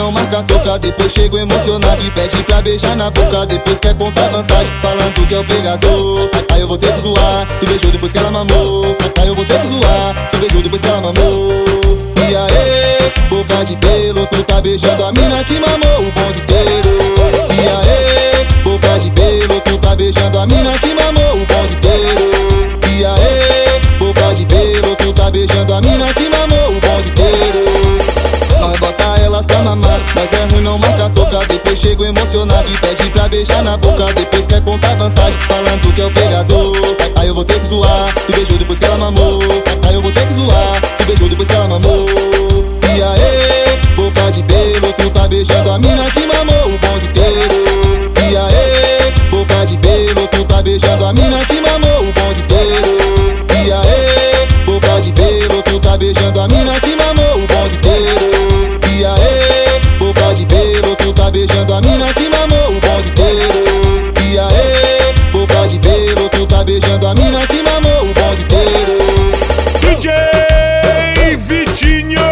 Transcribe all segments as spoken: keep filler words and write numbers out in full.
não marca toca. Depois chego emocionado e pede pra beijar na boca. Depois quer contar vantagem, falando que é o pegador. Aí eu vou ter que zoar, tu beijou depois que ela mamou. Aí eu vou ter que zoar, tu beijou depois que ela mamou. E aí, boca de pelo, tu tá beijando a mina que mamou o bonde inteiro. E aí, boca de pelo, tu tá beijando a mina que mamou o bonde inteiro. E aí, boca de pelo, tu tá beijando a mina que mamou o bonde inteiro. Nós bota elas pra mamar, mas é ruim não marca toca. Depois chego emocionado e pede pra beijar na boca. Depois quer contar vantagem, falando que é o pegador. Aí eu vou ter que zoar, tu beijou depois que ela mamou. Aí eu vou ter que zoar, tu beijou depois que ela mamou. E aí, boca de pelo, tu tá beijando a mina que mamou o bonde inteiro. E aí, boca de pelo, tu tá beijando a mina que mamou o bonde inteiro. E aí, boca de pelo, tu tá beijando a mina que mamou o bonde inteiro. E aí, boca de pelo, tu tá beijando a mina que mamou o bonde inteiro. E aí, boca de pelo, tu tá beijando a mina que mamou o bonde inteiro. D J Vitinho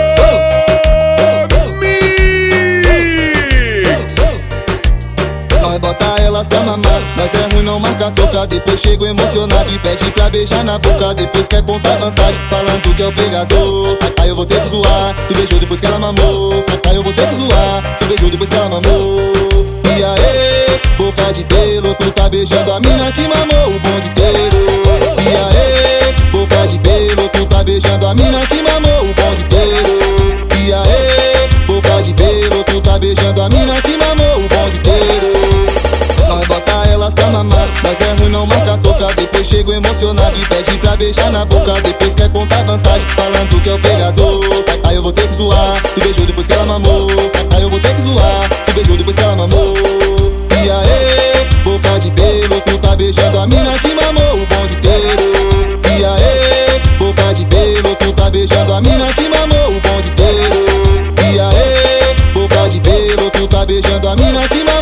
Nós bota elas pra mamar, mas é ruim não marca toca. Depois chego emocionado e pede pra beijar na boca. Depois quer contar vantagem, falando que é o pegador. Aí eu vou ter que zoar, tu beijou depois que ela mamou. Aí eu vou ter que zoar, tu beijou depois que ela mamou. E aí, boca de pelo, tu tá beijando a mina que mamou o bonde inteiro. E aí, boca de pelo, tu tá beijando a mina que mamou o bonde inteiro. E aí, boca de pelo, tu tá beijando a mina que mamou o bonde inteiro. Nós bota elas pra mamar, mas é ruim não marca toca. Depois chego emocionado e pede pra beijar na boca. Depois quer contar vantagem, falando que é o pegador. Aí eu vou ter que zoar, tu beijou depois que ela mamou. Aí eu vou ter que zoar, tu beijou depois que ela mamou. E aí, boca de pelo, tu tá beijando a mina que mamou o bonde inteiro. E aí, boca de pelo, tu tá beijando a mina que mamou o bonde inteiro. E aí, boca de pelo, tu tá beijando a mina que mamou